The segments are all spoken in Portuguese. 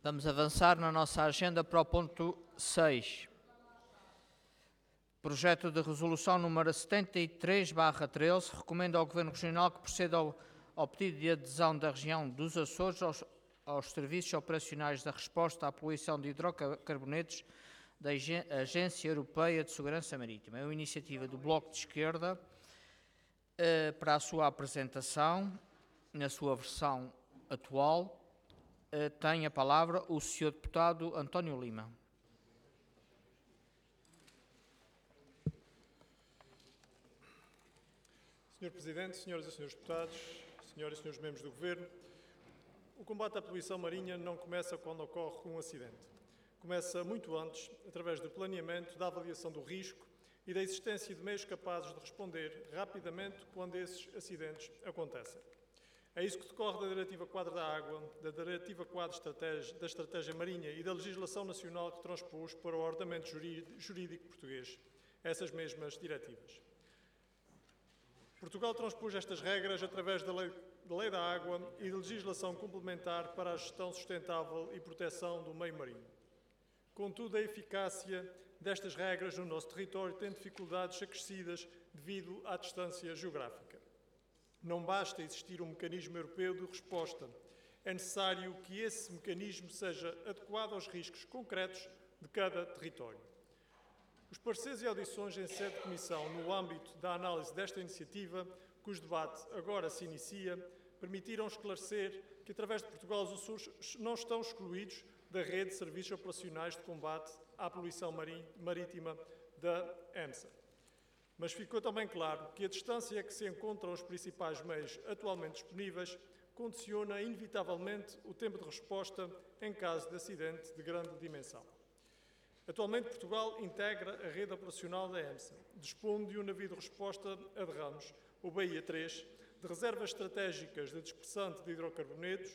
Vamos avançar na nossa agenda para o ponto 6. Projeto de resolução número 73/13 recomenda ao Governo Regional que proceda ao pedido de adesão da região dos Açores aos serviços operacionais da resposta à poluição de hidrocarbonetos da Agência Europeia de Segurança Marítima. É uma iniciativa do Bloco de Esquerda para a sua apresentação, na sua versão atual. Tem a palavra o Sr. Deputado António Lima. Sr. Presidente, Senhoras e Srs. Deputados, Senhoras e Srs. Membros do Governo, o combate à poluição marinha não começa quando ocorre um acidente. Começa muito antes, através do planeamento, da avaliação do risco e da existência de meios capazes de responder rapidamente quando esses acidentes acontecem. É isso que decorre da Diretiva Quadro da Água, da Diretiva Quadro da Estratégia Marinha e da legislação nacional que transpôs para o ordenamento jurídico português essas mesmas diretivas. Portugal transpôs estas regras através da Lei da Água e de legislação complementar para a gestão sustentável e proteção do meio marinho. Contudo, a eficácia destas regras no nosso território tem dificuldades acrescidas devido à distância geográfica. Não basta existir um mecanismo europeu de resposta. É necessário que esse mecanismo seja adequado aos riscos concretos de cada território. Os pareceres e audições em sede de comissão no âmbito da análise desta iniciativa, cujo debate agora se inicia, permitiram esclarecer que, através de Portugal, os Açores não estão excluídos da rede de serviços operacionais de combate à poluição marítima da EMSA. Mas ficou também claro que a distância a que se encontram os principais meios atualmente disponíveis condiciona inevitavelmente o tempo de resposta em caso de acidente de grande dimensão. Atualmente, Portugal integra a rede operacional da EMSA, dispõe de um navio de resposta a derrames, o Bahia 3, de reservas estratégicas de dispersante de hidrocarbonetos,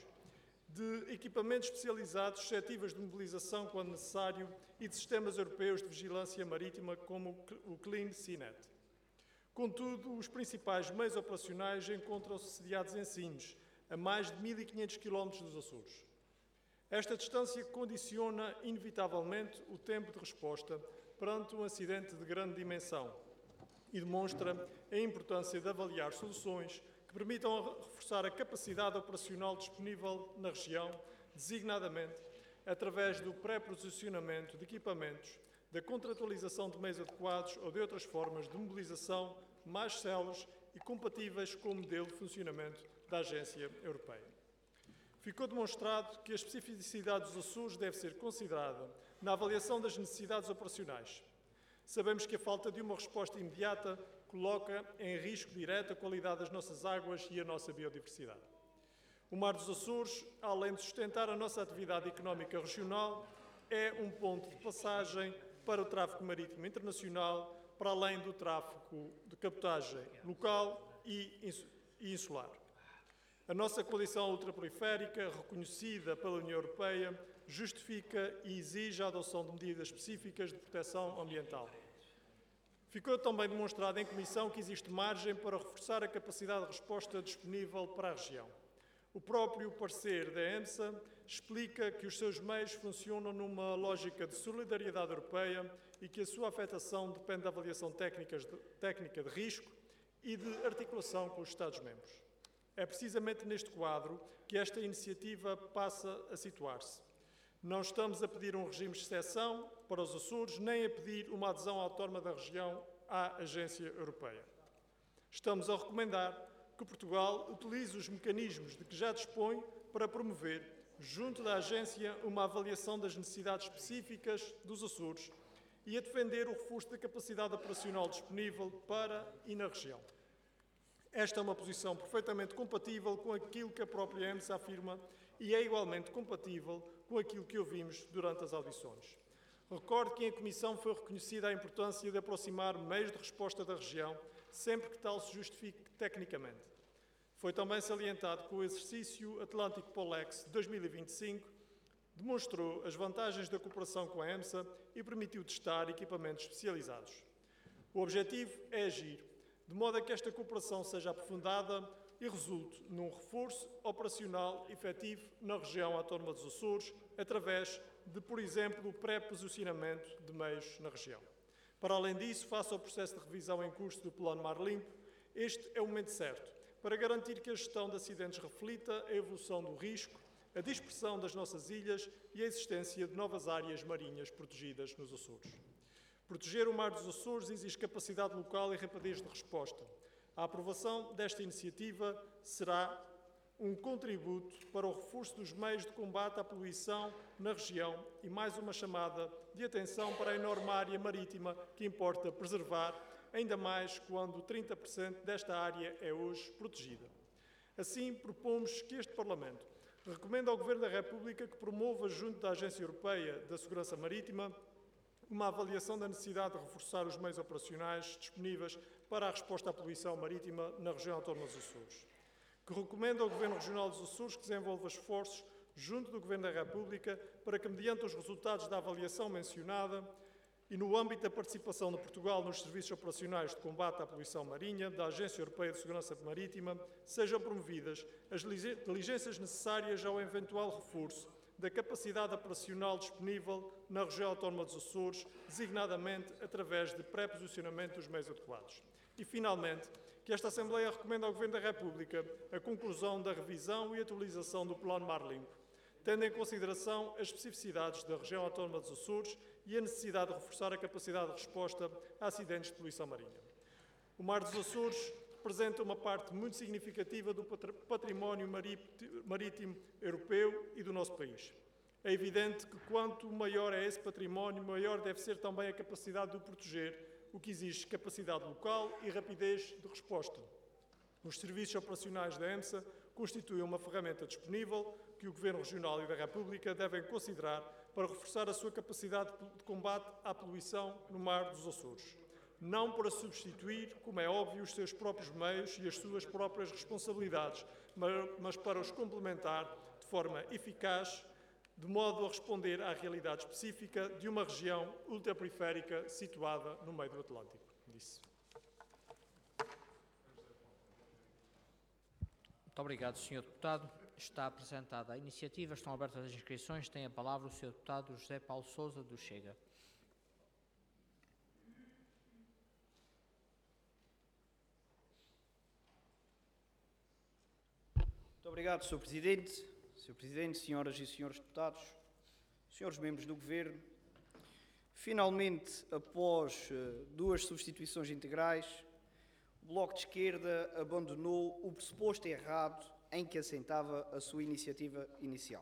de equipamentos especializados suscetíveis de mobilização quando necessário e de sistemas europeus de vigilância marítima como o Clean Seanet. Contudo, os principais meios operacionais encontram-se sediados em Sines, a mais de 1.500 km dos Açores. Esta distância condiciona inevitavelmente o tempo de resposta perante um acidente de grande dimensão e demonstra a importância de avaliar soluções que permitam reforçar a capacidade operacional disponível na região, designadamente através do pré-posicionamento de equipamentos, da contratualização de meios adequados ou de outras formas de mobilização mais céleres e compatíveis com o modelo de funcionamento da Agência Europeia. Ficou demonstrado que a especificidade dos Açores deve ser considerada na avaliação das necessidades operacionais. Sabemos que a falta de uma resposta imediata coloca em risco direto a qualidade das nossas águas e a nossa biodiversidade. O Mar dos Açores, além de sustentar a nossa atividade económica regional, é um ponto de passagem para o tráfego marítimo internacional, para além do tráfego de cabotagem local e insular. A nossa coalição ultraperiférica, reconhecida pela União Europeia, justifica e exige a adoção de medidas específicas de proteção ambiental. Ficou também demonstrado em comissão que existe margem para reforçar a capacidade de resposta disponível para a região. O próprio parecer da EMSA explica que os seus meios funcionam numa lógica de solidariedade europeia e que a sua afetação depende da avaliação técnica de risco e de articulação com os Estados-membros. É precisamente neste quadro que esta iniciativa passa a situar-se. Não estamos a pedir um regime de exceção para os Açores, nem a pedir uma adesão autónoma da região à Agência Europeia. Estamos a recomendar que Portugal utilize os mecanismos de que já dispõe para promover, junto da Agência, uma avaliação das necessidades específicas dos Açores e a defender o reforço da capacidade operacional disponível para e na região. Esta é uma posição perfeitamente compatível com aquilo que a própria EMSA afirma e é igualmente compatível com aquilo que ouvimos durante as audições. Recordo que em comissão foi reconhecida a importância de aproximar meios de resposta da região, sempre que tal se justifique tecnicamente. Foi também salientado que o exercício Atlântico Polex 2025 demonstrou as vantagens da cooperação com a EMSA e permitiu testar equipamentos especializados. O objetivo é agir de modo a que esta cooperação seja aprofundada e resulte num reforço operacional efetivo na região autónoma dos Açores, através de, por exemplo, o pré-posicionamento de meios na região. Para além disso, face ao processo de revisão em curso do Plano Mar Limpo, este é o momento certo para garantir que a gestão de acidentes reflita a evolução do risco, a dispersão das nossas ilhas e a existência de novas áreas marinhas protegidas nos Açores. Proteger o mar dos Açores exige capacidade local e rapidez de resposta. A aprovação desta iniciativa será um contributo para o reforço dos meios de combate à poluição na região e mais uma chamada de atenção para a enorme área marítima que importa preservar, ainda mais quando 30% desta área é hoje protegida. Assim, propomos que este Parlamento recomende ao Governo da República que promova, junto da Agência Europeia da Segurança Marítima, uma avaliação da necessidade de reforçar os meios operacionais disponíveis para a resposta à poluição marítima na região autónoma dos Açores. Que recomenda ao Governo Regional dos Açores que desenvolva esforços junto do Governo da República para que, mediante os resultados da avaliação mencionada e no âmbito da participação de Portugal nos serviços operacionais de combate à poluição marinha da Agência Europeia de Segurança Marítima, sejam promovidas as diligências necessárias ao eventual reforço da capacidade operacional disponível na região autónoma dos Açores, designadamente através de pré-posicionamento dos meios adequados. E, finalmente, que esta Assembleia recomenda ao Governo da República a conclusão da revisão e atualização do Plano Mar Limpo, tendo em consideração as especificidades da região autónoma dos Açores e a necessidade de reforçar a capacidade de resposta a acidentes de poluição marinha. O Mar dos Açores representa uma parte muito significativa do património marítimo europeu e do nosso país. É evidente que quanto maior é esse património, maior deve ser também a capacidade de o proteger, o que exige capacidade local e rapidez de resposta. Os serviços operacionais da EMSA constituem uma ferramenta disponível que o Governo Regional e da República devem considerar para reforçar a sua capacidade de combate à poluição no mar dos Açores. Não para substituir, como é óbvio, os seus próprios meios e as suas próprias responsabilidades, mas para os complementar de forma eficaz, de modo a responder à realidade específica de uma região ultraperiférica situada no meio do Atlântico. Disse. Muito obrigado, Sr. Deputado. Está apresentada a iniciativa, estão abertas as inscrições. Tem a palavra o Sr. Deputado José Paulo Sousa, do Chega. Muito obrigado, Sr. Presidente. Sr. Presidente, senhoras e senhores deputados, senhores membros do Governo, finalmente, após duas substituições integrais, o Bloco de Esquerda abandonou o pressuposto errado em que assentava a sua iniciativa inicial.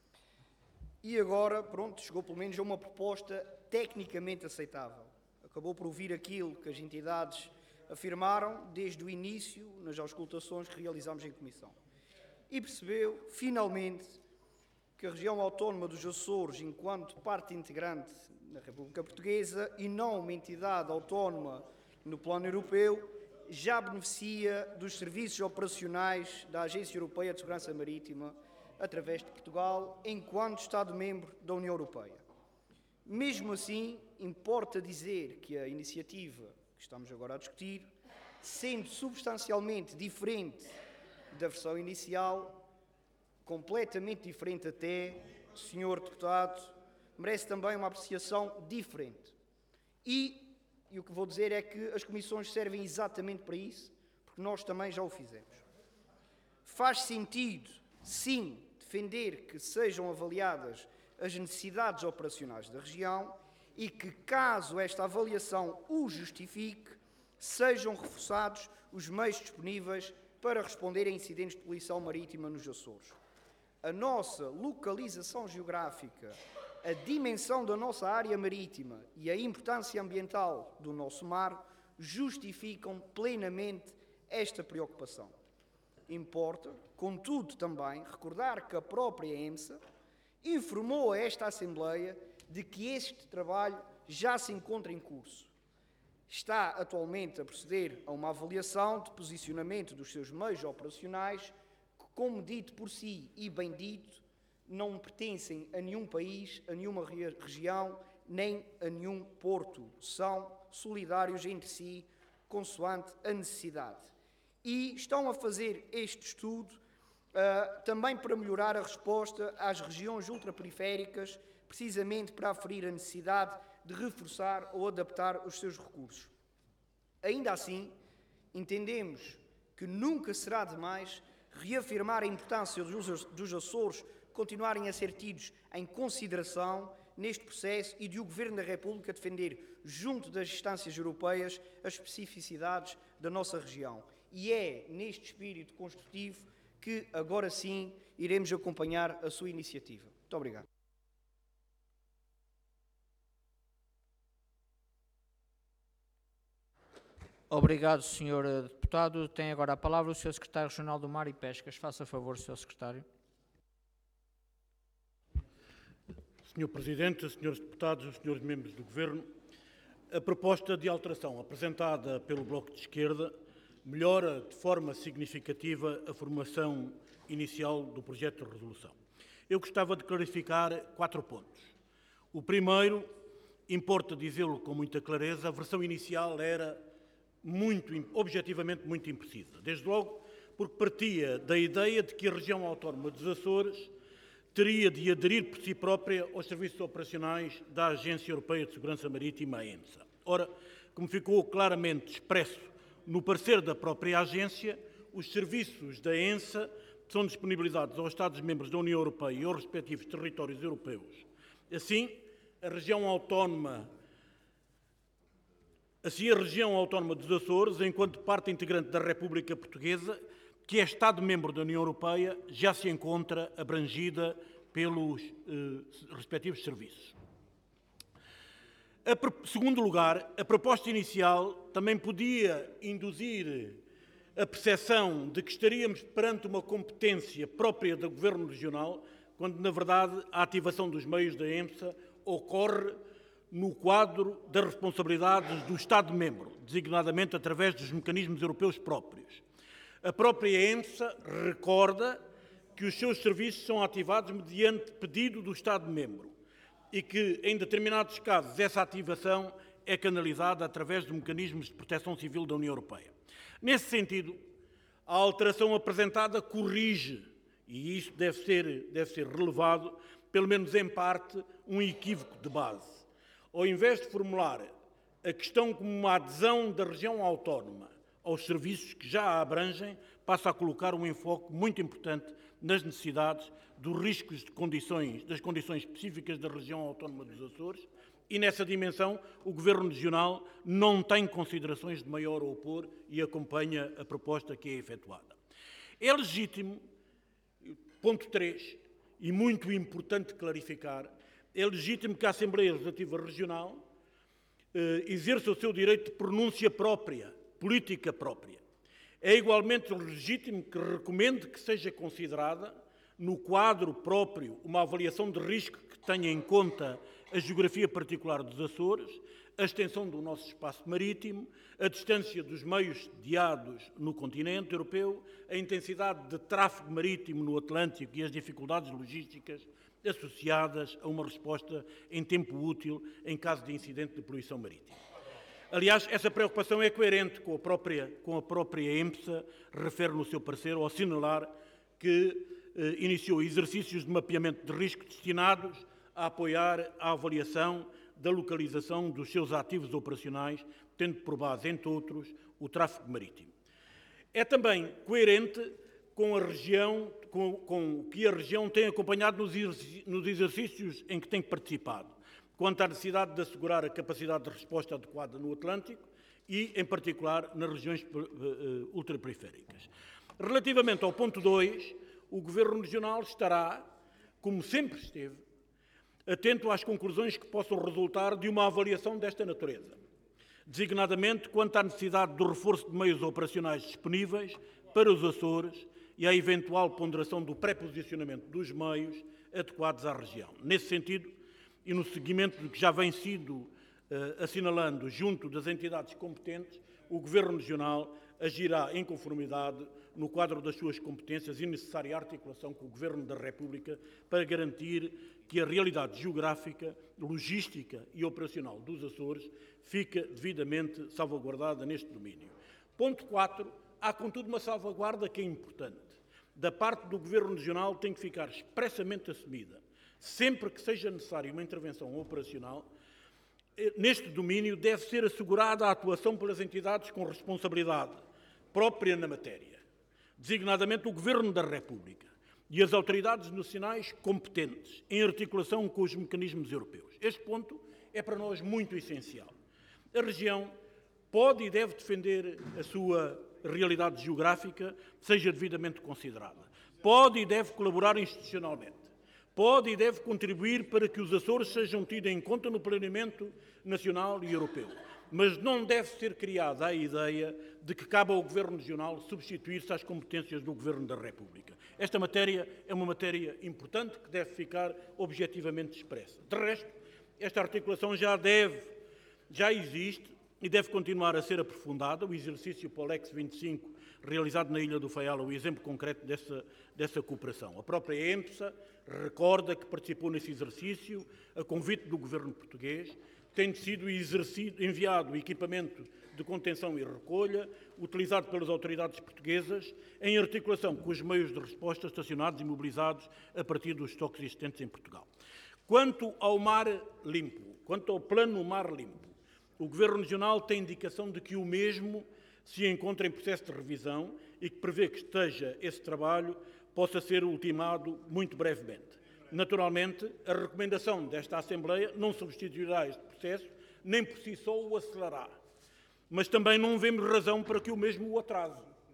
E agora, pronto, chegou pelo menos a uma proposta tecnicamente aceitável. Acabou por ouvir aquilo que as entidades afirmaram desde o início nas auscultações que realizámos em comissão. E percebeu, finalmente, que a região autónoma dos Açores, enquanto parte integrante da República Portuguesa e não uma entidade autónoma no plano europeu, já beneficia dos serviços operacionais da Agência Europeia de Segurança Marítima, através de Portugal, enquanto Estado-membro da União Europeia. Mesmo assim, importa dizer que a iniciativa que estamos agora a discutir, sendo substancialmente diferente da versão inicial, completamente diferente até, Sr. Deputado, merece também uma apreciação diferente. E o que vou dizer é que as comissões servem exatamente para isso, porque nós também já o fizemos. Faz sentido, sim, defender que sejam avaliadas as necessidades operacionais da região e que, caso esta avaliação o justifique, sejam reforçados os meios disponíveis para responder a incidentes de poluição marítima nos Açores. A nossa localização geográfica, a dimensão da nossa área marítima e a importância ambiental do nosso mar justificam plenamente esta preocupação. Importa, contudo, também recordar que a própria EMSA informou a esta Assembleia de que este trabalho já se encontra em curso. Está atualmente a proceder a uma avaliação de posicionamento dos seus meios operacionais que, como dito por si e bem dito, não pertencem a nenhum país, a nenhuma região, nem a nenhum porto. São solidários entre si, consoante a necessidade. e estão a fazer este estudo também para melhorar a resposta às regiões ultraperiféricas, precisamente para aferir a necessidade de reforçar ou adaptar os seus recursos. Ainda assim, entendemos que nunca será demais reafirmar a importância dos Açores continuarem a ser tidos em consideração neste processo e de o Governo da República defender, junto das instâncias europeias, as especificidades da nossa região. E é neste espírito construtivo que, agora sim, iremos acompanhar a sua iniciativa. Muito obrigado. Obrigado, Sr. Deputado. Tem agora a palavra o Sr. Secretário Regional do Mar e Pescas. Faça favor, Sr. Secretário. Sr. Presidente, Srs. Deputados, Srs. Membros do Governo, a proposta de alteração apresentada pelo Bloco de Esquerda melhora de forma significativa a formulação inicial do projeto de resolução. Eu gostava de clarificar 4 pontos. O primeiro, importa dizê-lo com muita clareza, a versão inicial era objetivamente muito imprecisa. Desde logo porque partia da ideia de que a região autónoma dos Açores teria de aderir por si própria aos serviços operacionais da Agência Europeia de Segurança Marítima, a EMSA. Ora, como ficou claramente expresso no parecer da própria agência, os serviços da EMSA são disponibilizados aos Estados-membros da União Europeia e aos respectivos territórios europeus. Assim, a região autónoma dos Açores, enquanto parte integrante da República Portuguesa, que é Estado-membro da União Europeia, já se encontra abrangida pelos respectivos serviços. Segundo lugar, a proposta inicial também podia induzir a percepção de que estaríamos perante uma competência própria do Governo Regional, quando, na verdade, a ativação dos meios da EMSA ocorre no quadro das responsabilidades do Estado-membro, designadamente através dos mecanismos europeus próprios. A própria EMSA recorda que os seus serviços são ativados mediante pedido do Estado-membro e que, em determinados casos, essa ativação é canalizada através de mecanismos de proteção civil da União Europeia. Nesse sentido, a alteração apresentada corrige, e isso deve ser relevado, pelo menos em parte, um equívoco de base. Ao invés de formular a questão como uma adesão da região autónoma aos serviços que já a abrangem, passa a colocar um enfoque muito importante nas necessidades, dos riscos das condições específicas da região autónoma dos Açores, e nessa dimensão o Governo Regional não tem considerações de maior a opor e acompanha a proposta que é efetuada. É legítimo, ponto 3, e muito importante clarificar, é legítimo que a Assembleia Legislativa Regional exerça o seu direito de pronúncia própria, política própria. É igualmente legítimo que recomende que seja considerada, no quadro próprio, uma avaliação de risco que tenha em conta a geografia particular dos Açores, a extensão do nosso espaço marítimo, a distância dos meios sediados no continente europeu, a intensidade de tráfego marítimo no Atlântico e as dificuldades logísticas associadas a uma resposta em tempo útil em caso de incidente de poluição marítima. Aliás, essa preocupação é coerente com a própria EMSA, refere no seu parecer, ao assinalar que iniciou exercícios de mapeamento de risco destinados a apoiar a avaliação da localização dos seus ativos operacionais, tendo por base, entre outros, o tráfego marítimo. É também coerente com o que a região tem acompanhado nos exercícios em que tem participado, quanto à necessidade de assegurar a capacidade de resposta adequada no Atlântico e, em particular, nas regiões ultraperiféricas. Relativamente ao ponto 2, o Governo Regional estará, como sempre esteve, atento às conclusões que possam resultar de uma avaliação desta natureza, designadamente quanto à necessidade do reforço de meios operacionais disponíveis para os Açores e à eventual ponderação do pré-posicionamento dos meios adequados à região. Nesse sentido, e no seguimento do que já vem sido assinalando junto das entidades competentes, o Governo Regional agirá em conformidade no quadro das suas competências e necessária articulação com o Governo da República para garantir que a realidade geográfica, logística e operacional dos Açores fica devidamente salvaguardada neste domínio. Ponto 4, há, contudo, uma salvaguarda que é importante. Da parte do Governo Regional tem que ficar expressamente assumida, sempre que seja necessária uma intervenção operacional, neste domínio deve ser assegurada a atuação pelas entidades com responsabilidade própria na matéria, designadamente o Governo da República e as autoridades nacionais competentes, em articulação com os mecanismos europeus. Este ponto é para nós muito essencial. A região pode e deve defender a sua realidade geográfica, seja devidamente considerada. Pode e deve colaborar institucionalmente. Pode e deve contribuir para que os Açores sejam tidos em conta no planeamento nacional e europeu. Mas não deve ser criada a ideia de que cabe ao Governo Regional substituir-se às competências do Governo da República. Esta matéria é uma matéria importante que deve ficar objetivamente expressa. De resto, esta articulação já existe e deve continuar a ser aprofundada. O exercício POLEX 25, realizado na Ilha do Faial, é o exemplo concreto dessa cooperação. A própria EMPSA recorda que participou nesse exercício a convite do Governo português, tem sido enviado equipamento de contenção e recolha, utilizado pelas autoridades portuguesas, em articulação com os meios de resposta estacionados e mobilizados a partir dos estoques existentes em Portugal. Quanto ao Mar Limpo, quanto ao Plano Mar Limpo, o Governo Regional tem indicação de que o mesmo se encontra em processo de revisão e que prevê que esse trabalho possa ser ultimado muito brevemente. Naturalmente, a recomendação desta Assembleia não substituirá este processo, nem por si só o acelerará. Mas também não vemos razão para que o mesmo o atrase.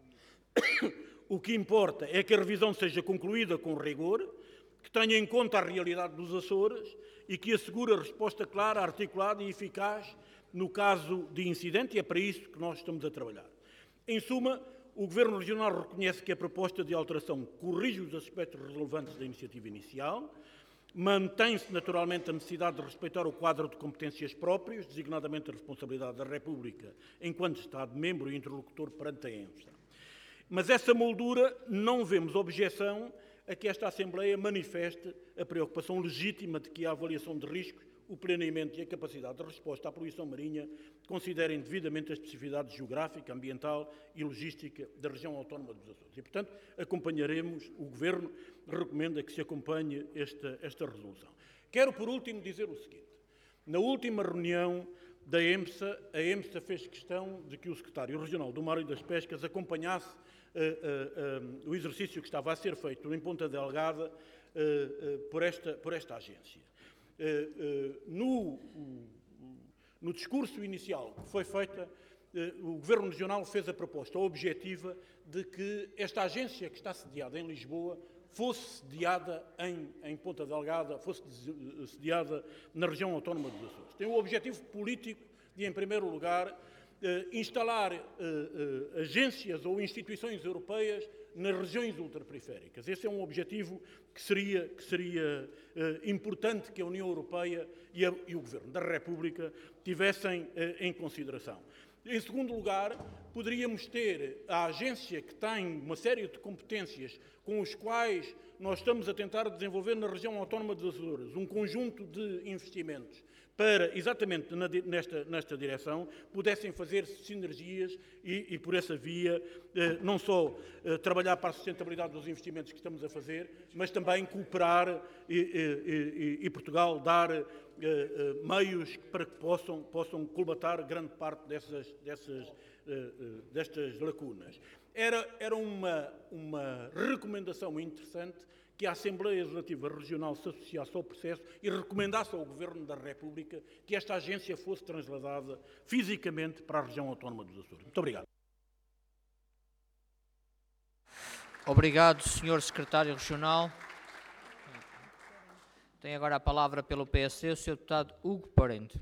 O que importa é que a revisão seja concluída com rigor, que tenha em conta a realidade dos Açores e que assegure a resposta clara, articulada e eficaz no caso de incidente, e é para isso que nós estamos a trabalhar. Em suma, o Governo Regional reconhece que a proposta de alteração corrige os aspectos relevantes da iniciativa inicial, mantém-se naturalmente a necessidade de respeitar o quadro de competências próprios, designadamente a responsabilidade da República enquanto Estado-membro e interlocutor perante a EMSA. Mas essa moldura não vemos objeção a que esta Assembleia manifeste a preocupação legítima de que a avaliação de riscos, o planeamento e a capacidade de resposta à poluição marinha considerem devidamente a especificidade geográfica, ambiental e logística da região autónoma dos Açores. E, portanto, acompanharemos, o Governo recomenda que se acompanhe esta resolução. Quero, por último, dizer o seguinte. Na última reunião da EMSA, a EMSA fez questão de que o Secretário Regional do Mar e das Pescas acompanhasse o exercício que estava a ser feito em Ponta Delgada por esta agência. No discurso inicial que foi feita, o Governo Regional fez a proposta objetiva de que esta agência que está sediada em Lisboa fosse sediada em Ponta Delgada, fosse sediada na região autónoma dos Açores. Tem o objetivo político de, em primeiro lugar, instalar agências ou instituições europeias nas regiões ultraperiféricas. Esse é um objetivo que seria importante que a União Europeia e o Governo da República tivessem em consideração. Em segundo lugar, poderíamos ter a agência que tem uma série de competências com os quais nós estamos a tentar desenvolver na região autónoma dos Açores um conjunto de investimentos para, exatamente nesta direção, pudessem fazer sinergias e por essa via, não só trabalhar para a sustentabilidade dos investimentos que estamos a fazer, mas também cooperar e Portugal dar meios para que possam colmatar grande parte destas lacunas. Era uma recomendação interessante que a Assembleia Legislativa Regional se associasse ao processo e recomendasse ao Governo da República que esta agência fosse trasladada fisicamente para a região autónoma dos Açores. Muito obrigado. Obrigado, Sr. Secretário Regional. Tem agora a palavra pelo PSD o Sr. Deputado Hugo Parente.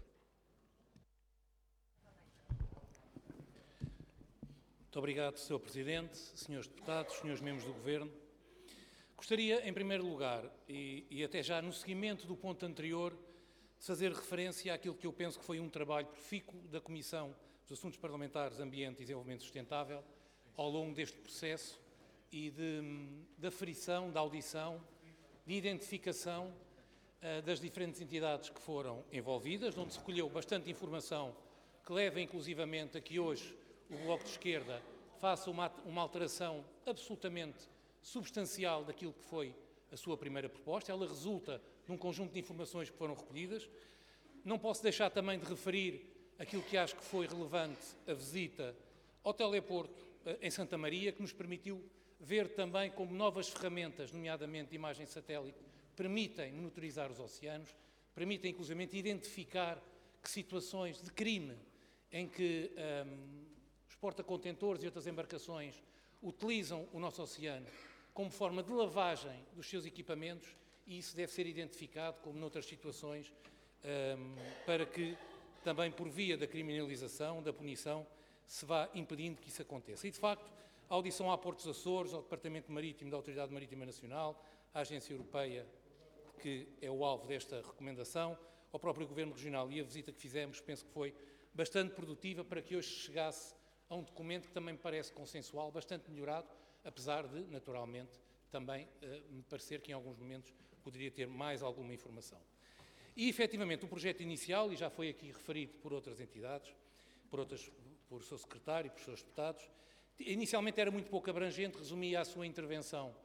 Muito obrigado, Sr. Presidente, Srs. Deputados, Srs. Membros do Governo. Gostaria, em primeiro lugar, e até já no seguimento do ponto anterior, de fazer referência àquilo que eu penso que foi um trabalho profícuo da Comissão dos Assuntos Parlamentares, Ambiente e Desenvolvimento Sustentável ao longo deste processo e da aferição, da audição, de identificação das diferentes entidades que foram envolvidas, onde se recolheu bastante informação que leva inclusivamente a que hoje o Bloco de Esquerda faça uma alteração absolutamente substancial daquilo que foi a sua primeira proposta. Ela resulta de um conjunto de informações que foram recolhidas. Não posso deixar também de referir aquilo que acho que foi relevante, a visita ao Teleporto em Santa Maria, que nos permitiu ver também como novas ferramentas, nomeadamente de imagem satélite, permitem monitorizar os oceanos, permitem inclusivamente identificar que situações de crime em que os porta-contentores e outras embarcações utilizam o nosso oceano como forma de lavagem dos seus equipamentos, e isso deve ser identificado, como noutras situações, para que também por via da criminalização, da punição, se vá impedindo que isso aconteça. E, de facto, a audição à Portos Açores, ao Departamento Marítimo da Autoridade Marítima Nacional, à Agência Europeia, que é o alvo desta recomendação, ao próprio Governo Regional, e a visita que fizemos, penso que foi bastante produtiva para que hoje chegasse a um documento que também me parece consensual, bastante melhorado, apesar de, naturalmente, também me parecer que em alguns momentos poderia ter mais alguma informação. E, efetivamente, o projeto inicial, e já foi aqui referido por outras entidades, por o seu secretário e por seus deputados, inicialmente era muito pouco abrangente, resumia a sua intervenção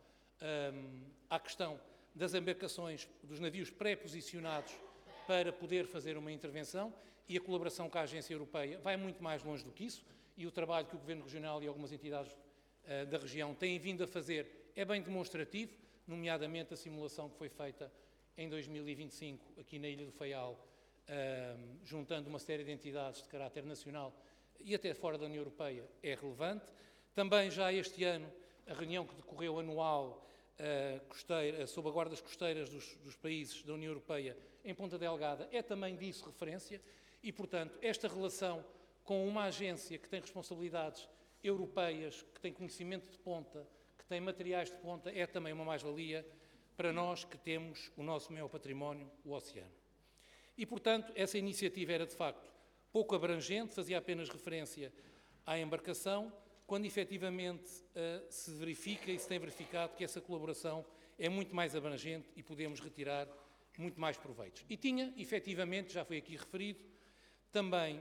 à questão das embarcações, dos navios pré-posicionados para poder fazer uma intervenção, e a colaboração com a Agência Europeia vai muito mais longe do que isso, e o trabalho que o Governo Regional e algumas entidades da região têm vindo a fazer é bem demonstrativo, nomeadamente a simulação que foi feita em 2025 aqui na Ilha do Faial, juntando uma série de entidades de caráter nacional e até fora da União Europeia, é relevante. Também já este ano, a reunião que decorreu anual sob a guardas costeiras dos países da União Europeia em Ponta Delgada é também disso referência, e, portanto, esta relação com uma agência que tem responsabilidades europeias, que tem conhecimento de ponta, que tem materiais de ponta, é também uma mais-valia para nós que temos o nosso maior património, o oceano. E, portanto, essa iniciativa era, de facto, pouco abrangente, fazia apenas referência à embarcação, quando efetivamente se verifica e se tem verificado que essa colaboração é muito mais abrangente e podemos retirar muito mais proveitos. E tinha, efetivamente, já foi aqui referido, também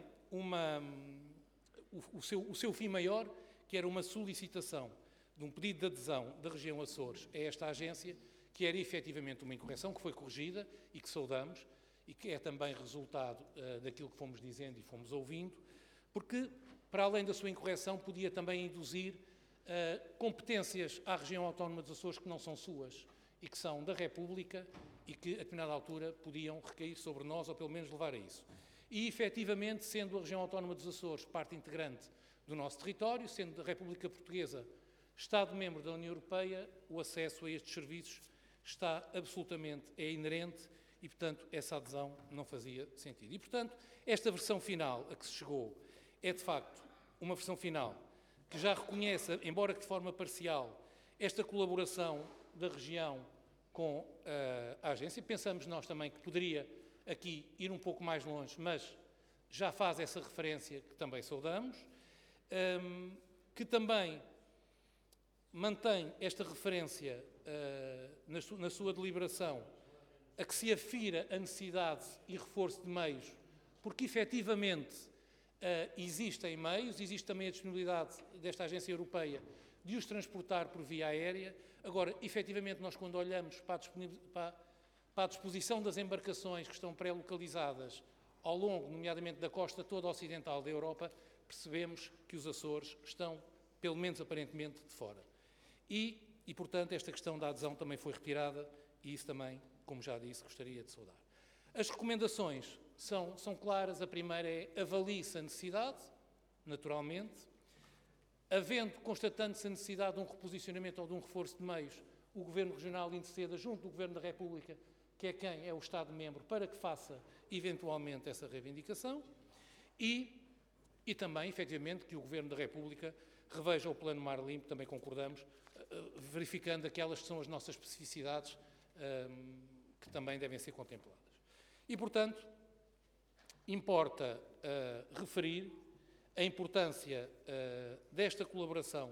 o seu fim maior, que era uma solicitação de um pedido de adesão da região Açores a esta agência, que era efetivamente uma incorreção que foi corrigida e que saudamos, e que é também resultado daquilo que fomos dizendo e fomos ouvindo, porque, para além da sua incorreção, podia também induzir competências à região autónoma dos Açores que não são suas e que são da República e que, a determinada altura, podiam recair sobre nós, ou pelo menos levar a isso. E, efetivamente, sendo a região autónoma dos Açores parte integrante do nosso território, sendo a República Portuguesa Estado-membro da União Europeia, o acesso a estes serviços está absolutamente inerente e, portanto, essa adesão não fazia sentido. E, portanto, esta versão final a que se chegou é, de facto, uma versão final que já reconhece, embora que de forma parcial, esta colaboração da região com a agência. Pensamos nós também que poderia aqui ir um pouco mais longe, mas já faz essa referência que também saudamos, que também mantém esta referência na sua deliberação, a que se afira a necessidade e reforço de meios, porque efetivamente existem meios, existe também a disponibilidade desta agência europeia de os transportar por via aérea. Agora, efetivamente, nós quando olhamos para a disposição das embarcações que estão pré-localizadas ao longo, nomeadamente da costa toda ocidental da Europa, percebemos que os Açores estão, pelo menos aparentemente, de fora. E, portanto, esta questão da adesão também foi retirada e isso também, como já disse, gostaria de saudar. As recomendações são claras. A primeira é avalie-se a necessidade, naturalmente. Constatando-se a necessidade de um reposicionamento ou de um reforço de meios, o Governo Regional interceda junto do Governo da República, que é quem é o Estado-membro, para que faça, eventualmente, essa reivindicação. E também, efetivamente, que o Governo da República reveja o Plano Mar Limpo, também concordamos, verificando aquelas que são as nossas especificidades, que também devem ser contempladas. E, portanto, importa referir a importância desta colaboração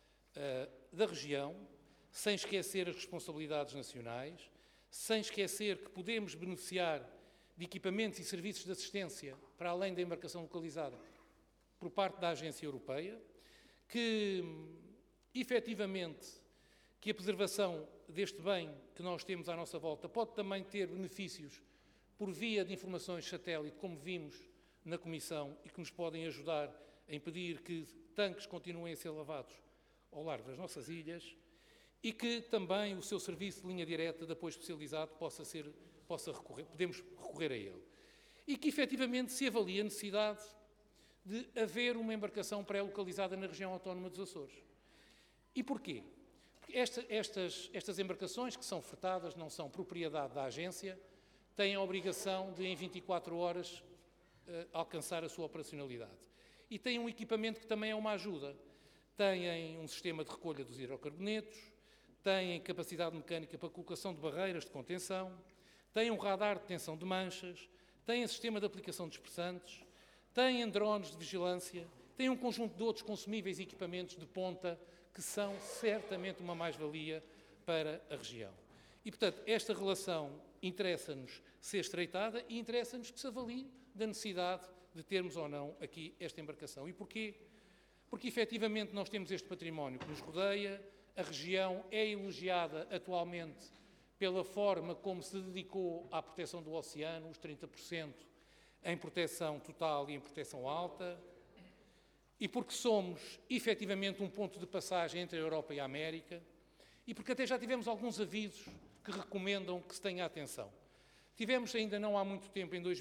da região, sem esquecer as responsabilidades nacionais, sem esquecer que podemos beneficiar de equipamentos e serviços de assistência, para além da embarcação localizada, por parte da Agência Europeia, que, efetivamente, que a preservação deste bem que nós temos à nossa volta pode também ter benefícios por via de informações satélite, como vimos na Comissão, e que nos podem ajudar a impedir que tanques continuem a ser lavados ao largo das nossas ilhas, e que também o seu serviço de linha direta de apoio especializado podemos recorrer a ele. E que, efetivamente, se avalie a necessidade de haver uma embarcação pré-localizada na região autónoma dos Açores. E porquê? Porque estas embarcações que são fretadas, não são propriedade da agência, têm a obrigação de, em 24 horas, alcançar a sua operacionalidade. E têm um equipamento que também é uma ajuda. Têm um sistema de recolha dos hidrocarbonetos, têm capacidade mecânica para a colocação de barreiras de contenção, têm um radar de deteção de manchas, têm sistema de aplicação de dispersantes, têm drones de vigilância, têm um conjunto de outros consumíveis e equipamentos de ponta que são certamente uma mais-valia para a região. E, portanto, esta relação interessa-nos ser estreitada e interessa-nos que se avalie da necessidade de termos ou não aqui esta embarcação. E porquê? Porque, efetivamente, nós temos este património que nos rodeia, a região é elogiada atualmente pela forma como se dedicou à proteção do oceano, os 30% em proteção total e em proteção alta, e porque somos, efetivamente, um ponto de passagem entre a Europa e a América, e porque até já tivemos alguns avisos que recomendam que se tenha atenção. Tivemos, ainda não há muito tempo, em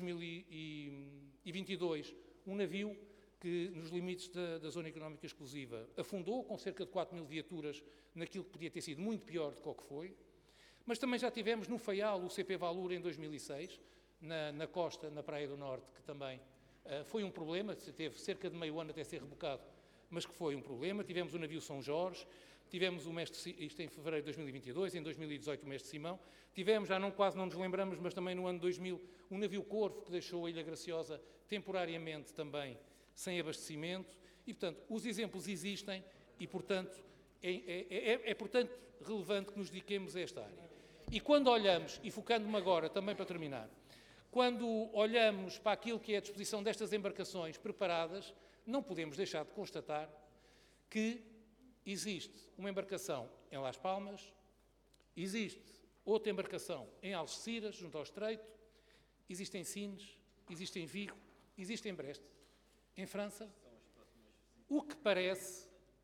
2022, um navio que, nos limites da Zona Económica Exclusiva, afundou com cerca de 4.000 viaturas naquilo que podia ter sido muito pior do que o que foi. Mas também já tivemos no Faial o CP Valor em 2006, na costa, na Praia do Norte, que também foi um problema, teve cerca de meio ano até ser rebocado, mas que foi um problema. Tivemos o navio São Jorge, tivemos o Mestre, isto em fevereiro de 2022, em 2018 o Mestre Simão, tivemos, quase não nos lembramos, mas também no ano 2000, o navio Corvo, que deixou a Ilha Graciosa temporariamente também sem abastecimento, e, portanto, os exemplos existem e, portanto, portanto, relevante que nos dediquemos a esta área. E quando olhamos, e focando-me agora, também para terminar, quando olhamos para aquilo que é a disposição destas embarcações preparadas, não podemos deixar de constatar que existe uma embarcação em Las Palmas, existe outra embarcação em Algeciras, junto ao Estreito, existe em Sines, existe em Vigo, existe em Brest, em França, o que parece,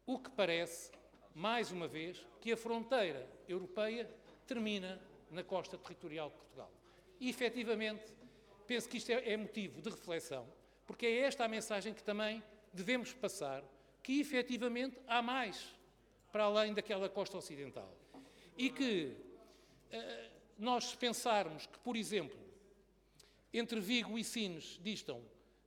mais uma vez, que a fronteira europeia termina na costa territorial de Portugal. E, efetivamente, penso que isto é motivo de reflexão, porque é esta a mensagem que também devemos passar, que, efetivamente, há mais para além daquela costa ocidental. E que nós pensarmos que, por exemplo, entre Vigo e Sines distam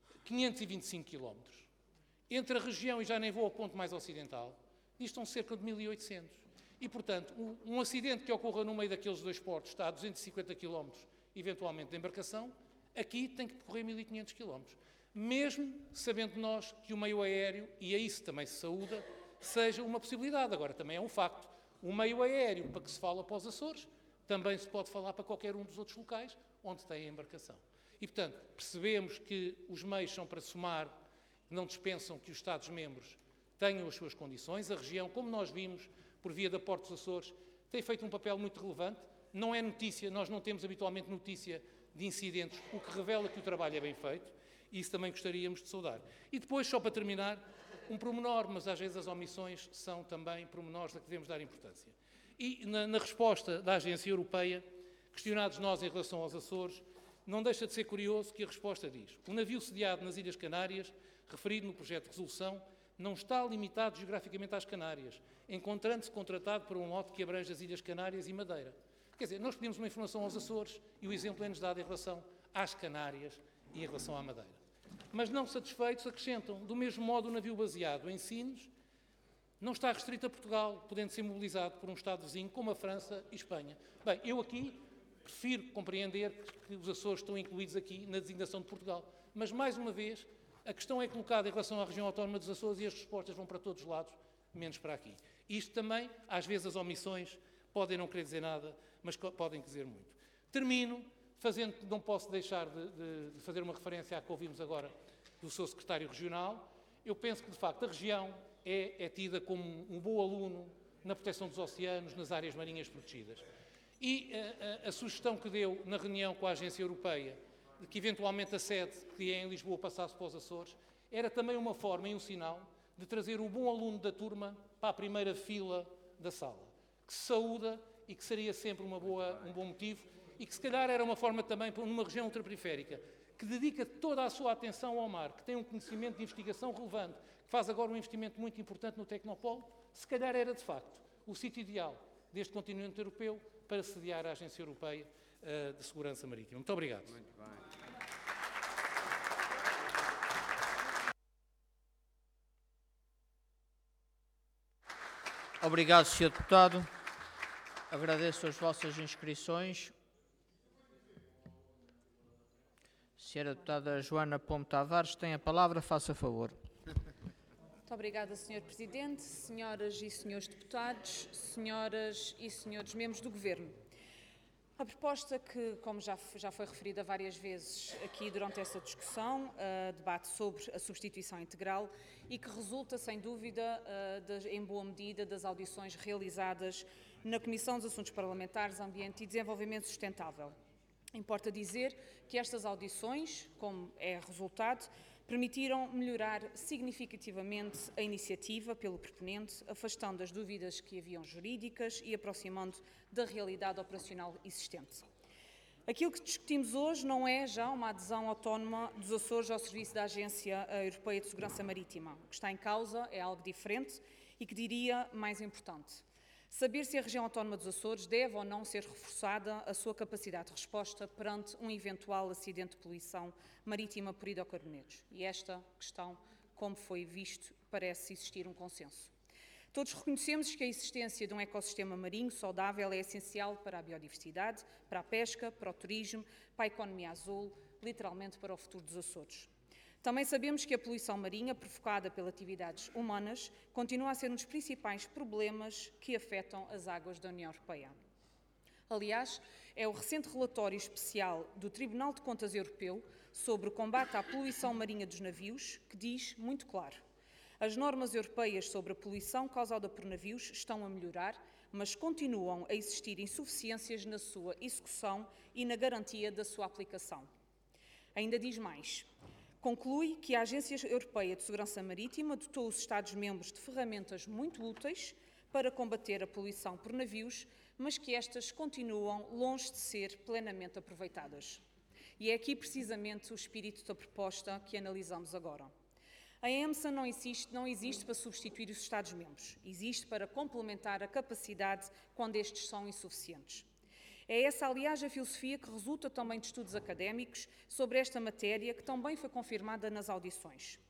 525 km, entre a região, e já nem vou ao ponto mais ocidental, distam cerca de 1.800. E, portanto, um acidente que ocorra no meio daqueles dois portos está a 250 km, eventualmente, de embarcação, aqui tem que percorrer 1.500 km. Mesmo sabendo nós que o meio aéreo, e a isso também se saúda, seja uma possibilidade. Agora, também é um facto. O meio aéreo, para que se fala para os Açores, também se pode falar para qualquer um dos outros locais onde tem a embarcação. E, portanto, percebemos que os meios são para somar, não dispensam que os Estados-membros tenham as suas condições. A região, como nós vimos, por via da Porto dos Açores, tem feito um papel muito relevante. Não é notícia, nós não temos habitualmente notícia de incidentes, o que revela que o trabalho é bem feito, e isso também gostaríamos de saudar. E depois, só para terminar, um pormenor, mas às vezes as omissões são também pormenores a que devemos dar importância. E na resposta da Agência Europeia, questionados nós em relação aos Açores, não deixa de ser curioso que a resposta diz: o navio sediado nas Ilhas Canárias, referido no projeto de resolução, não está limitado geograficamente às Canárias, encontrando-se contratado por um lote que abrange as Ilhas Canárias e Madeira. Quer dizer, nós pedimos uma informação aos Açores e o exemplo é-nos dado em relação às Canárias e em relação à Madeira. Mas não satisfeitos, acrescentam: do mesmo modo, o navio baseado em Sines não está restrito a Portugal, podendo ser mobilizado por um Estado vizinho como a França e Espanha. Bem, eu aqui prefiro compreender que os Açores estão incluídos aqui na designação de Portugal. Mas, mais uma vez, a questão é colocada em relação à região autónoma dos Açores e as respostas vão para todos os lados, menos para aqui. Isto também, às vezes, as omissões podem não querer dizer nada, mas podem dizer muito. Termino fazendo, não posso deixar de fazer uma referência à que ouvimos agora do seu secretário regional. Eu penso que, de facto, a região é tida como um bom aluno na proteção dos oceanos, nas áreas marinhas protegidas. E a sugestão que deu na reunião com a Agência Europeia, de que eventualmente a sede que é em Lisboa passasse para os Açores, era também uma forma e um sinal de trazer o bom aluno da turma para a primeira fila da sala, que se saúda e que seria sempre um bom motivo, e que se calhar era uma forma também, numa região ultraperiférica, que dedica toda a sua atenção ao mar, que tem um conhecimento de investigação relevante, que faz agora um investimento muito importante no Tecnopolo, se calhar era de facto o sítio ideal deste continente europeu para sediar a Agência Europeia de Segurança Marítima. Muito obrigado. Muito bem. Obrigado, Sr. Deputado. Agradeço as vossas inscrições. Sra. Deputada Joana Pombo Tavares tem a palavra, faça favor. Muito obrigada, Sr. Presidente, senhoras e senhores deputados, senhoras e senhores membros do Governo. A proposta que, como já foi referida várias vezes aqui durante esta discussão, debate sobre a substituição integral e que resulta, sem dúvida, em boa medida, das audições realizadas na Comissão dos Assuntos Parlamentares, Ambiente e Desenvolvimento Sustentável. Importa dizer que estas audições, como é resultado, permitiram melhorar significativamente a iniciativa pelo proponente, afastando as dúvidas que haviam jurídicas e aproximando da realidade operacional existente. Aquilo que discutimos hoje não é já uma adesão autónoma dos Açores ao serviço da Agência Europeia de Segurança Marítima. O que está em causa é algo diferente e que diria mais importante. Saber se a região autónoma dos Açores deve ou não ser reforçada a sua capacidade de resposta perante um eventual acidente de poluição marítima por hidrocarbonetos. E esta questão, como foi visto, parece existir um consenso. Todos reconhecemos que a existência de um ecossistema marinho saudável é essencial para a biodiversidade, para a pesca, para o turismo, para a economia azul, literalmente para o futuro dos Açores. Também sabemos que a poluição marinha provocada pelas atividades humanas continua a ser um dos principais problemas que afetam as águas da União Europeia. Aliás, é o recente relatório especial do Tribunal de Contas Europeu sobre o combate à poluição marinha dos navios que diz muito claro: as normas europeias sobre a poluição causada por navios estão a melhorar, mas continuam a existir insuficiências na sua execução e na garantia da sua aplicação. Ainda diz mais. Conclui que a Agência Europeia de Segurança Marítima dotou os Estados-membros de ferramentas muito úteis para combater a poluição por navios, mas que estas continuam longe de ser plenamente aproveitadas. E é aqui precisamente o espírito da proposta que analisamos agora. A EMSA não existe para substituir os Estados-membros, existe para complementar a capacidade quando estes são insuficientes. É essa, aliás, a filosofia que resulta também de estudos académicos sobre esta matéria, que também foi confirmada nas audições.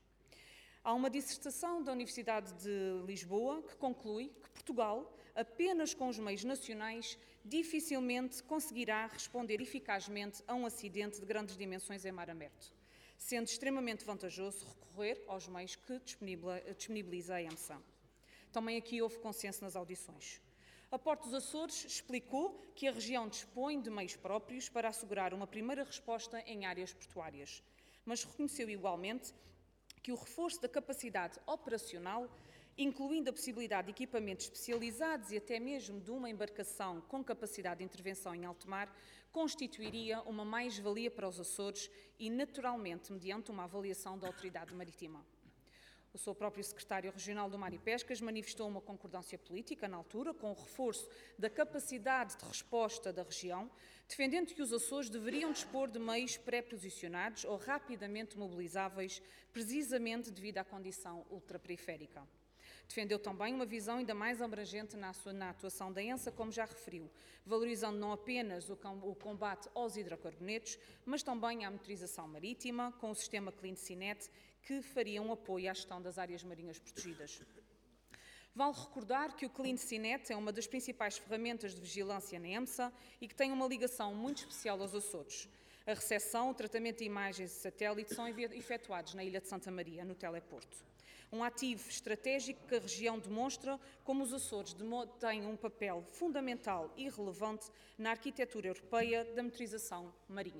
Há uma dissertação da Universidade de Lisboa que conclui que Portugal, apenas com os meios nacionais, dificilmente conseguirá responder eficazmente a um acidente de grandes dimensões em mar aberto, sendo extremamente vantajoso recorrer aos meios que disponibiliza a EMSA. Também aqui houve consenso nas audições. A Porto dos Açores explicou que a região dispõe de meios próprios para assegurar uma primeira resposta em áreas portuárias, mas reconheceu igualmente que o reforço da capacidade operacional, incluindo a possibilidade de equipamentos especializados e até mesmo de uma embarcação com capacidade de intervenção em alto mar, constituiria uma mais-valia para os Açores e, naturalmente, mediante uma avaliação da Autoridade Marítima. O seu próprio secretário regional do Mar e Pescas manifestou uma concordância política, na altura, com o reforço da capacidade de resposta da região, defendendo que os Açores deveriam dispor de meios pré-posicionados ou rapidamente mobilizáveis, precisamente devido à condição ultraperiférica. Defendeu também uma visão ainda mais abrangente na atuação da EMSA, como já referiu, valorizando não apenas o combate aos hidrocarbonetos, mas também a monitorização marítima, com o sistema CleanSeaNet, que faria um apoio à gestão das áreas marinhas protegidas. Vale recordar que o CleanSeaNet é uma das principais ferramentas de vigilância na EMSA e que tem uma ligação muito especial aos Açores. A recepção, o tratamento de imagens de satélite são efetuados na Ilha de Santa Maria, no teleporto. Um ativo estratégico que a região demonstra como os Açores têm um papel fundamental e relevante na arquitetura europeia da monitorização marinha.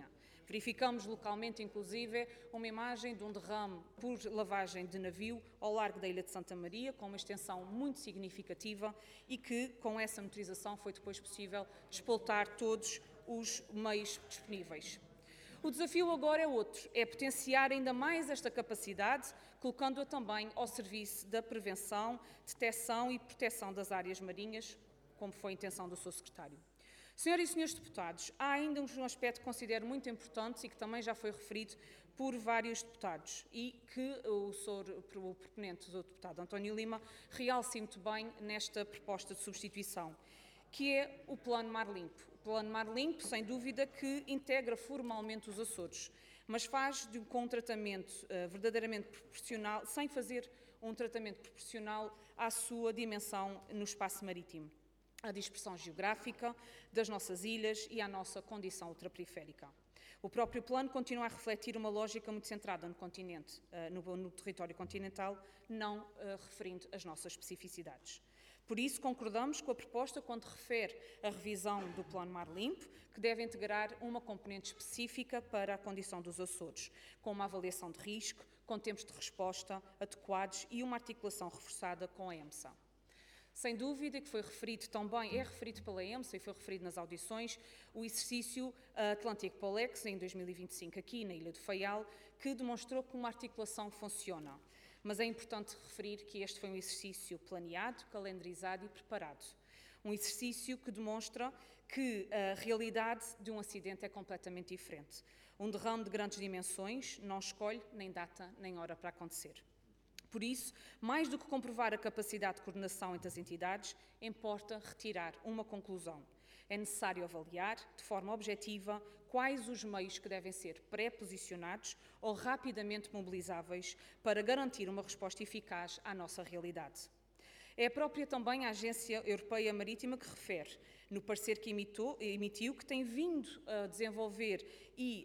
Verificamos localmente, inclusive, uma imagem de um derrame por lavagem de navio ao largo da Ilha de Santa Maria, com uma extensão muito significativa e que, com essa monitorização, foi depois possível despoltar todos os meios disponíveis. O desafio agora é outro, é potenciar ainda mais esta capacidade, colocando-a também ao serviço da prevenção, detecção e proteção das áreas marinhas, como foi a intenção do Sr. Secretário. Senhoras e senhores deputados, há ainda um aspecto que considero muito importante e que também já foi referido por vários deputados e que o proponente, o deputado António Lima, realça muito bem nesta proposta de substituição, que é o Plano Mar Limpo. O Plano Mar Limpo, sem dúvida, que integra formalmente os Açores, mas faz com um tratamento verdadeiramente proporcional, sem fazer um tratamento proporcional à sua dimensão no espaço marítimo, à dispersão geográfica das nossas ilhas e à nossa condição ultraperiférica. O próprio plano continua a refletir uma lógica muito centrada no continente, no território continental, não referindo as nossas especificidades. Por isso, concordamos com a proposta quando refere a revisão do Plano Mar Limpo, que deve integrar uma componente específica para a condição dos Açores, com uma avaliação de risco, com tempos de resposta adequados e uma articulação reforçada com a EMSA. Sem dúvida que foi referido também, é referido pela EMSA e foi referido nas audições, o exercício Atlântico Polex em 2025 aqui na Ilha do Faial, que demonstrou que uma articulação funciona. Mas é importante referir que este foi um exercício planeado, calendarizado e preparado. Um exercício que demonstra que a realidade de um acidente é completamente diferente. Um derrame de grandes dimensões não escolhe nem data nem hora para acontecer. Por isso, mais do que comprovar a capacidade de coordenação entre as entidades, importa retirar uma conclusão. É necessário avaliar, de forma objetiva, quais os meios que devem ser pré-posicionados ou rapidamente mobilizáveis para garantir uma resposta eficaz à nossa realidade. É a própria também a Agência Europeia Marítima que refere, no parecer que emitiu, que tem vindo a desenvolver e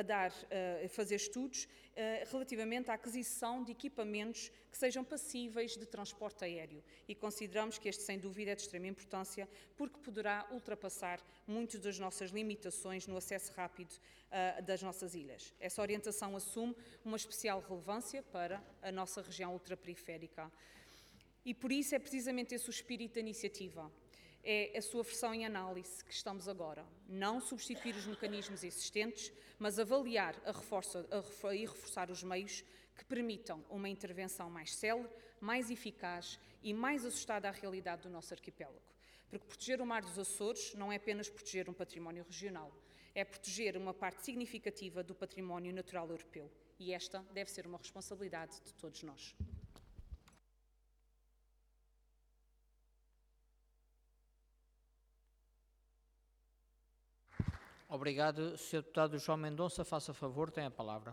a fazer estudos relativamente à aquisição de equipamentos que sejam passíveis de transporte aéreo. E consideramos que este, sem dúvida, é de extrema importância, porque poderá ultrapassar muitas das nossas limitações no acesso rápido das nossas ilhas. Essa orientação assume uma especial relevância para a nossa região ultraperiférica. E por isso é precisamente esse o espírito da iniciativa. É a sua versão em análise que estamos agora. Não substituir os mecanismos existentes, mas avaliar e reforçar os meios que permitam uma intervenção mais célere, mais eficaz e mais ajustada à realidade do nosso arquipélago. Porque proteger o mar dos Açores não é apenas proteger um património regional, é proteger uma parte significativa do património natural europeu. E esta deve ser uma responsabilidade de todos nós. Obrigado. Sr. Deputado João Mendonça, faça favor, tem a palavra.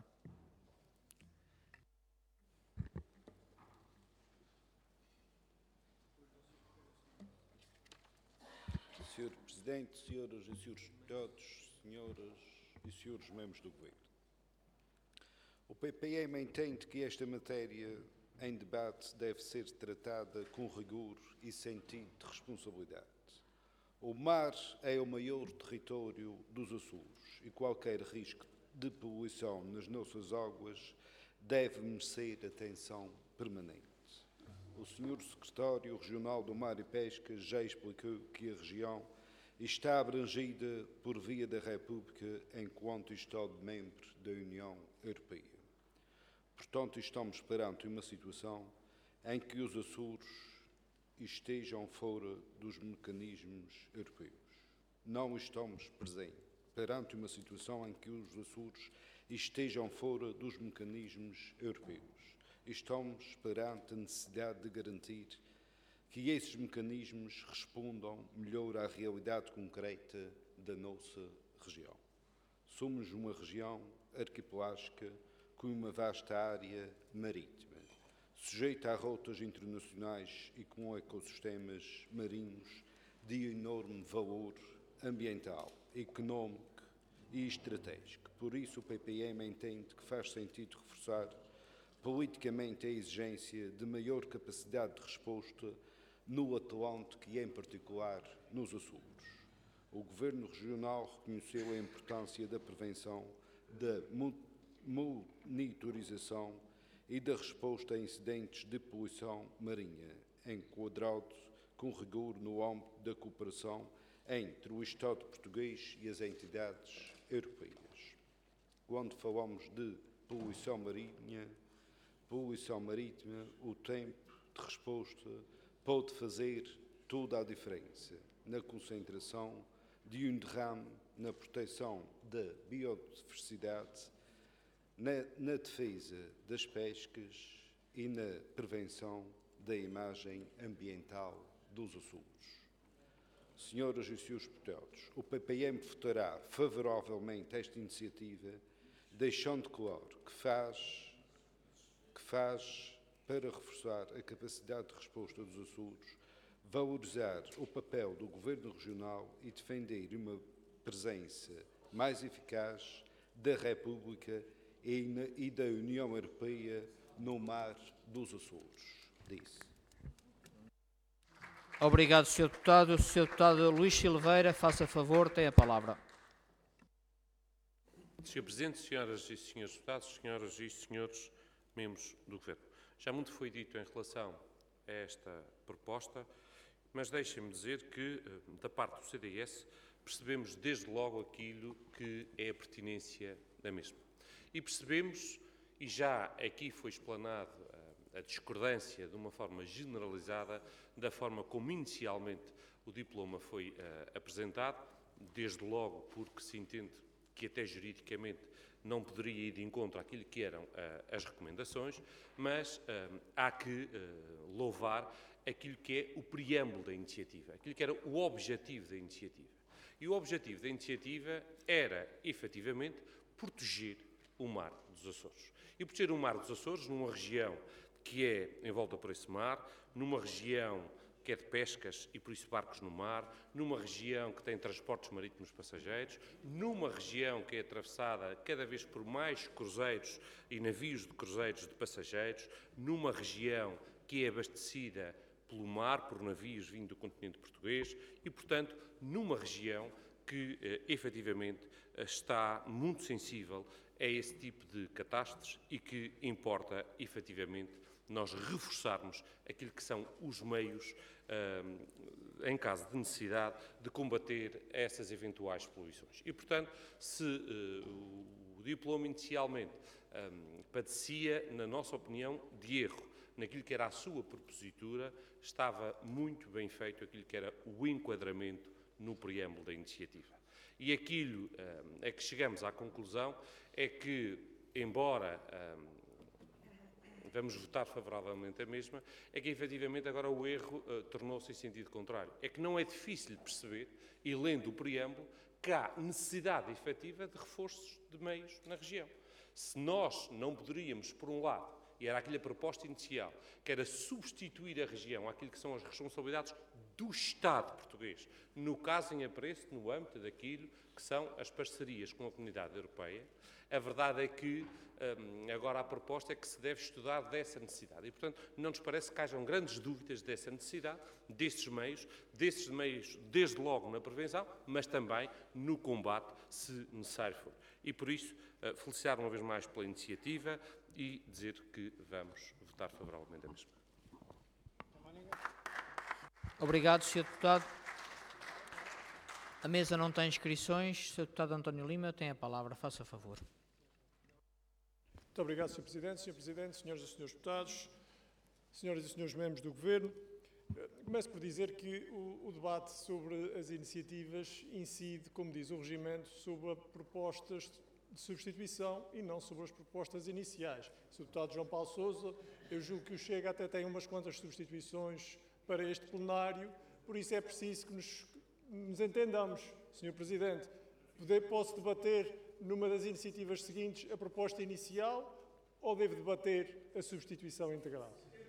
Sr. Presidente, senhoras e senhores deputados, senhoras e senhores membros do Governo. O PPM entende que esta matéria em debate deve ser tratada com rigor e sentido de responsabilidade. O mar é o maior território dos Açores e qualquer risco de poluição nas nossas águas deve merecer atenção permanente. O Sr. Secretário Regional do Mar e Pesca já explicou que a região está abrangida por via da República enquanto Estado-membro da União Europeia. Portanto, estamos perante uma situação em que os Açores estejam fora dos mecanismos europeus. Não estamos perante uma situação em que os Açores estejam fora dos mecanismos europeus. Estamos perante a necessidade de garantir que esses mecanismos respondam melhor à realidade concreta da nossa região. Somos uma região arquipelágica com uma vasta área marítima, sujeita a rotas internacionais e com ecossistemas marinhos de enorme valor ambiental, económico e estratégico. Por isso, o PPM entende que faz sentido reforçar politicamente a exigência de maior capacidade de resposta no Atlântico e, em particular, nos Açores. O Governo Regional reconheceu a importância da prevenção da monitorização e da resposta a incidentes de poluição marinha, enquadrado com rigor no âmbito da cooperação entre o Estado português e as entidades europeias. Quando falamos de poluição marítima, o tempo de resposta pode fazer toda a diferença na concentração de um derrame, na proteção da biodiversidade, na defesa das pescas e na prevenção da imagem ambiental dos Açores. Senhoras e senhores deputados, o PPM votará favoravelmente esta iniciativa, deixando claro que faz para reforçar a capacidade de resposta dos Açores, valorizar o papel do Governo Regional e defender uma presença mais eficaz da República e da União Europeia no mar dos Açores. Disse. Obrigado, Sr. Deputado. O Sr. Deputado Luís Silveira, faça favor, tem a palavra. Sr. Presidente, senhoras e senhores deputados, senhoras e senhores membros do Governo. Já muito foi dito em relação a esta proposta, mas deixem-me dizer que, da parte do CDS, percebemos desde logo aquilo que é a pertinência da mesma. E percebemos, e já aqui foi explanado a discordância de uma forma generalizada da forma como inicialmente o diploma foi apresentado, desde logo porque se entende que até juridicamente não poderia ir de encontro àquilo que eram as recomendações, mas há que louvar aquilo que é o preâmbulo da iniciativa, aquilo que era o objetivo da iniciativa. E o objetivo da iniciativa era, efetivamente, proteger o mar dos Açores. E proteger o mar dos Açores numa região que é envolta por esse mar, numa região que é de pescas e por isso barcos no mar, numa região que tem transportes marítimos passageiros, numa região que é atravessada cada vez por mais cruzeiros e navios de cruzeiros de passageiros, numa região que é abastecida pelo mar, por navios vindo do continente português e, portanto, numa região que efetivamente está muito sensível a esse tipo de catástrofes e que importa efetivamente nós reforçarmos aquilo que são os meios, em caso de necessidade, de combater essas eventuais poluições. E, portanto, se o diploma inicialmente padecia, na nossa opinião, de erro naquilo que era a sua propositura, estava muito bem feito aquilo que era o enquadramento no preâmbulo da iniciativa. E aquilo a que chegamos à conclusão é que, embora vamos votar favoravelmente a mesma, é que efetivamente agora o erro tornou-se em sentido contrário. É que não é difícil de perceber, e lendo o preâmbulo, que há necessidade efetiva de reforços de meios na região. Se nós não poderíamos, por um lado, e era aquela proposta inicial, que era substituir a região àquilo que são as responsabilidades do Estado português, no caso em apreço, no âmbito daquilo que são as parcerias com a Comunidade Europeia, a verdade é que agora a proposta é que se deve estudar dessa necessidade. E, portanto, não nos parece que hajam grandes dúvidas dessa necessidade, desses meios, desde logo na prevenção, mas também no combate, se necessário for. E, por isso, felicitar uma vez mais pela iniciativa e dizer que vamos votar favoravelmente a mesma. Obrigado, Sr. Deputado. A mesa não tem inscrições. Sr. Deputado António Lima tem a palavra. Faça favor. Muito obrigado, Sr. Presidente. Sr. Presidente, senhoras e senhores deputados, senhoras e senhores membros do Governo, começo por dizer que o debate sobre as iniciativas incide, como diz o regimento, sobre as propostas de substituição e não sobre as propostas iniciais. Sr. Deputado João Paulo Sousa, eu julgo que o Chega até tem umas quantas substituições para este plenário, por isso é preciso que nos entendamos, Sr. Presidente. Posso debater numa das iniciativas seguintes a proposta inicial ou devo debater a substituição integral?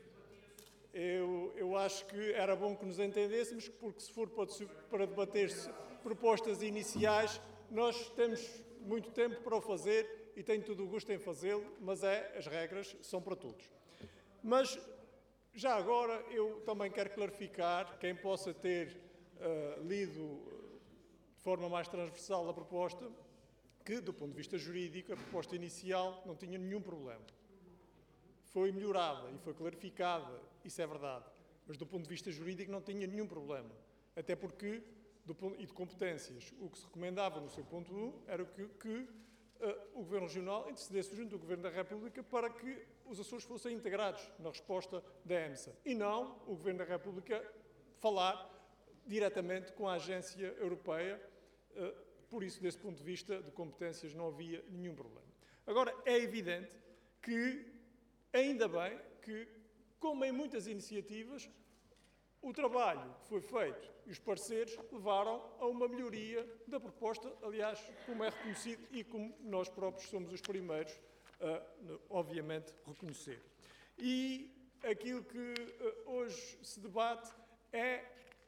Eu acho que era bom que nos entendêssemos, porque se for para debater propostas iniciais, nós temos muito tempo para o fazer e tenho todo o gosto em fazê-lo, mas as regras são para todos. Mas, já agora, eu também quero clarificar, quem possa ter lido de forma mais transversal a proposta, que, do ponto de vista jurídico, a proposta inicial não tinha nenhum problema. Foi melhorada e foi clarificada, isso é verdade, mas do ponto de vista jurídico não tinha nenhum problema. Até porque, e de competências, o que se recomendava no seu ponto 1 era que o Governo Regional intercedesse junto do Governo da República para que os Açores fossem integrados na resposta da EMSA e não o Governo da República falar diretamente com a agência europeia. Por isso, desse ponto de vista de competências, não havia nenhum problema. Agora, é evidente que, ainda bem que, como em muitas iniciativas, o trabalho que foi feito e os pareceres levaram a uma melhoria da proposta, aliás, como é reconhecido e como nós próprios somos os primeiros a, obviamente, reconhecer. E aquilo que hoje se debate é,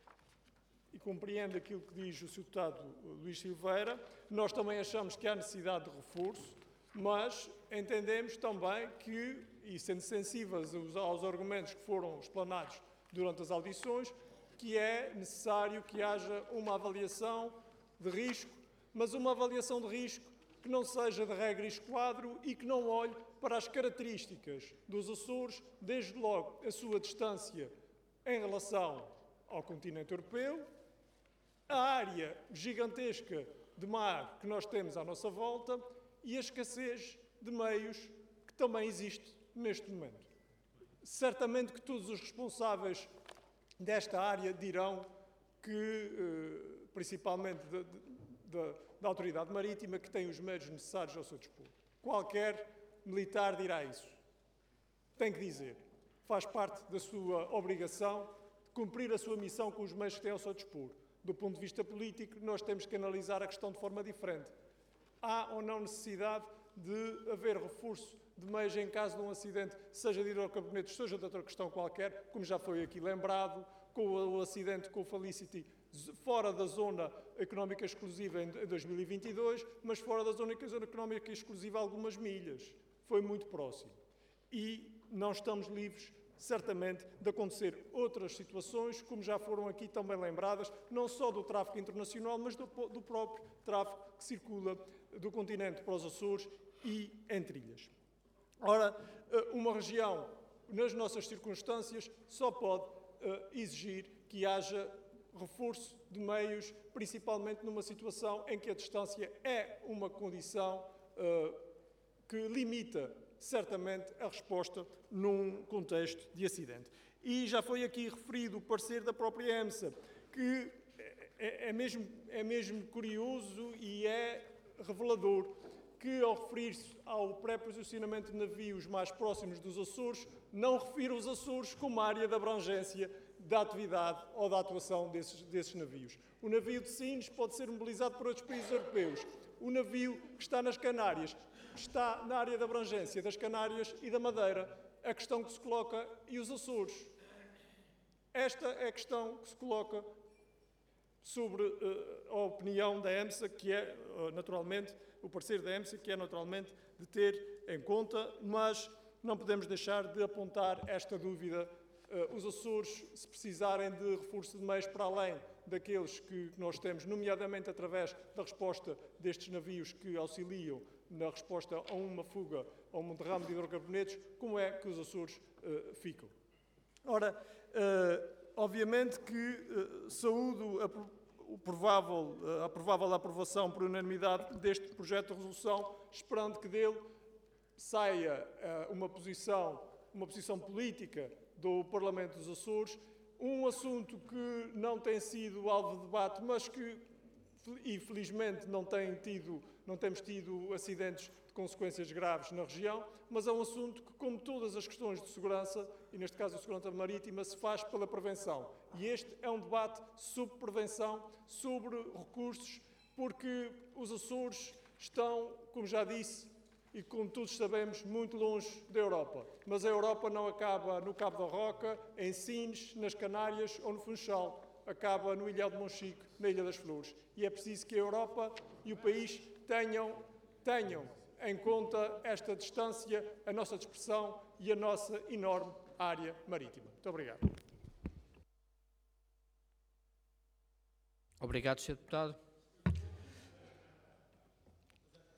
e compreendo aquilo que diz o Sr. Deputado Luís Silveira, nós também achamos que há necessidade de reforço, mas entendemos também que, e sendo sensíveis aos argumentos que foram explanados durante as audições, que é necessário que haja uma avaliação de risco, mas uma avaliação de risco que não seja de regra e esquadro e que não olhe para as características dos Açores, desde logo a sua distância em relação ao continente europeu, a área gigantesca de mar que nós temos à nossa volta e a escassez de meios que também existe neste momento. Certamente que todos os responsáveis desta área dirão que, principalmente da Autoridade Marítima, que tem os meios necessários ao seu dispor. Qualquer militar dirá isso. Tem que dizer. Faz parte da sua obrigação de cumprir a sua missão com os meios que tem ao seu dispor. Do ponto de vista político, nós temos que analisar a questão de forma diferente. Há ou não necessidade de haver reforço de meios em caso de um acidente, seja de hidrocarbonetos, seja de outra questão qualquer, como já foi aqui lembrado, com o acidente com o Felicity fora da zona económica exclusiva em 2022, mas fora da zona económica exclusiva algumas milhas. Foi muito próximo. E não estamos livres, certamente, de acontecer outras situações, como já foram aqui também lembradas, não só do tráfego internacional, mas do próprio tráfego que circula do continente para os Açores e entre ilhas. Ora, uma região, nas nossas circunstâncias, só pode exigir que haja reforço de meios, principalmente numa situação em que a distância é uma condição que limita, certamente, a resposta num contexto de acidente. E já foi aqui referido o parecer da própria EMSA, que é mesmo curioso e é revelador, que ao referir-se ao pré-posicionamento de navios mais próximos dos Açores, não refere os Açores como área de abrangência da atividade ou da atuação desses navios. O navio de Sines pode ser mobilizado por outros países europeus. O navio que está nas Canárias está na área de abrangência das Canárias e da Madeira. A questão que se coloca, e os Açores? Esta é a questão que se coloca sobre a opinião da EMSA, que é, naturalmente, o parecer da EMSA, que é, naturalmente, de ter em conta, mas não podemos deixar de apontar esta dúvida. Os Açores, se precisarem de reforço de meios para além daqueles que nós temos, nomeadamente através da resposta destes navios que auxiliam na resposta a uma fuga, a um derrame de hidrocarbonetos, como é que os Açores ficam? Ora, obviamente que saúdo a provável aprovação por unanimidade deste projeto de resolução, esperando que dele saia uma posição política do Parlamento dos Açores, um assunto que não tem sido alvo de debate, mas que, infelizmente, não temos tido acidentes de consequências graves na região, mas é um assunto que, como todas as questões de segurança, e neste caso a segurança marítima, se faz pela prevenção. E este é um debate sobre prevenção, sobre recursos, porque os Açores estão, como já disse, e como todos sabemos, muito longe da Europa. Mas a Europa não acaba no Cabo da Roca, em Sines, nas Canárias ou no Funchal. Acaba no Ilhéu de Monchique, na Ilha das Flores. E é preciso que a Europa e o país tenham em conta esta distância, a nossa dispersão e a nossa enorme área marítima. Muito obrigado. Obrigado, Sr. Deputado.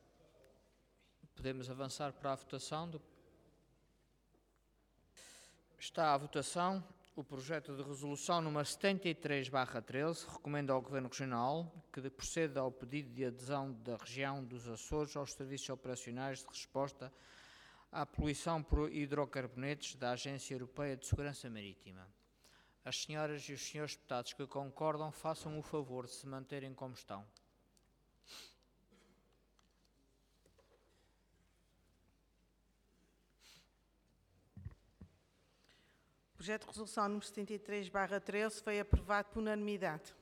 Podemos avançar para a votação. Está à votação o projeto de resolução número 73/13, recomenda ao Governo Regional que proceda ao pedido de adesão da região dos Açores aos serviços operacionais de resposta à poluição por hidrocarbonetos da Agência Europeia de Segurança Marítima. As senhoras e os senhores deputados que concordam, façam o favor de se manterem como estão. O projeto de resolução número 73/13 foi aprovado por unanimidade.